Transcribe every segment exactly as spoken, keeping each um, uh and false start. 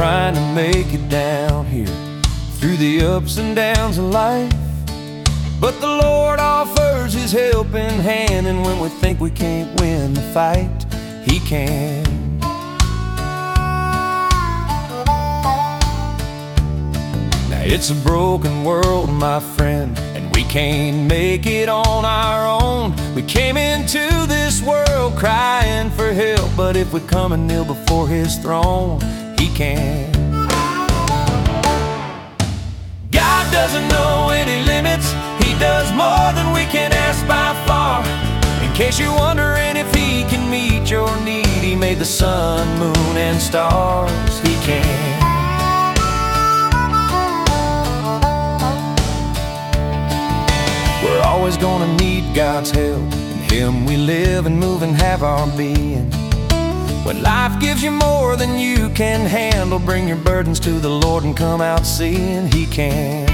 trying to make it down here through the ups and downs of life. But the Lord offers His helping hand, and when we think we can't win the fight, He can. Now it's a broken world, my friend, and we can't make it on our own. We came into this world crying for help, but if we come and kneel before His throne, He can. God doesn't know any limits. He does more than we can ask by far. In case you're wondering if He can meet your need, He made the sun, moon, and stars. He can. We're always gonna need God's help. In Him we live and move and have our being. When life gives you more than you can handle, bring your burdens to the Lord and come out seeing He can.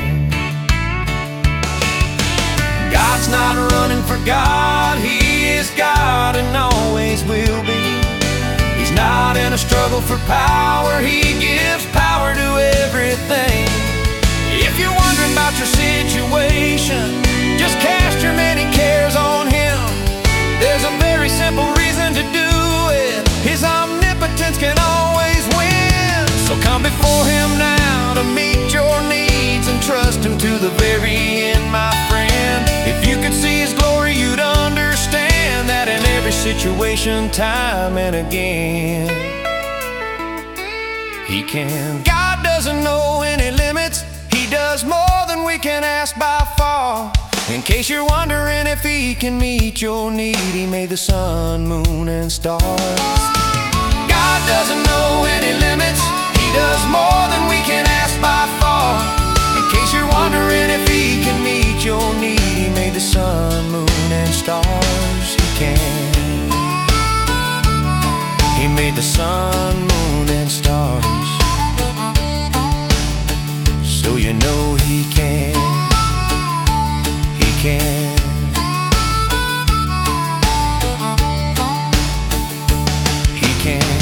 God's not running for God, He is God and always will be. He's not in a struggle for power, He gives power to everything. If you're wondering about your situation, just cast your many cares on Him. There's a very simple reason to do it. His omnipotence can always win. So come before Him now to meet your needs and trust Him to the very end, my friend. If you could see His glory, you'd understand that in every situation, time and again, He can. God doesn't know any limits. He does more than we can ask by far. In case you're wondering if He can meet your need, He made the sun, moon, and stars. God doesn't know any limits. He does more than we can ask by far. In case you're wondering if He can meet your need, He made the sun, moon, and stars. He can. He made the sun, moon, and stars. So you know He can. He can. He can.